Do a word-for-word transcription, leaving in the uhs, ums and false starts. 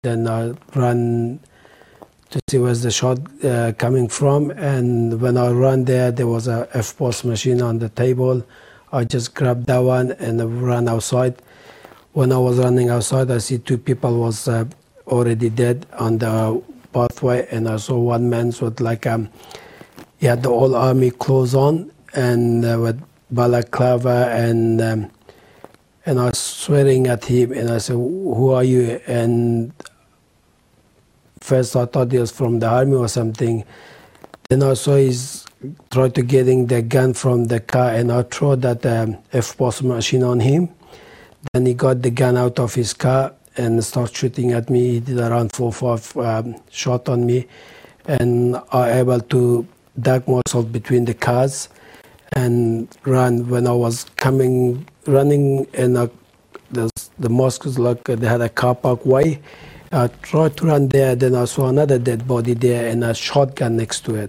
then I ran to see where's the shot uh, coming from. And when I ran there, there was a F P O S machine on the table. I just grabbed that one and I ran outside. When I was running outside, I see two people was uh, already dead on the pathway, and I saw one man with like um, he had the whole army clothes on and uh, with balaclava, and um, and I was swearing at him, and I said, "Who are you?" And first I thought he was from the army or something. Then I saw he's tried to getting the gun from the car, and I threw that um, F P O S machine on him. Then he got the gun out of his car and started shooting at me. He did around four or five um, shots on me, and I was able to duck myself between the cars and run. When I was coming, running, and uh, the, the mosque was like they had a car park way. I tried to run there, then I saw another dead body there and a shotgun next to it.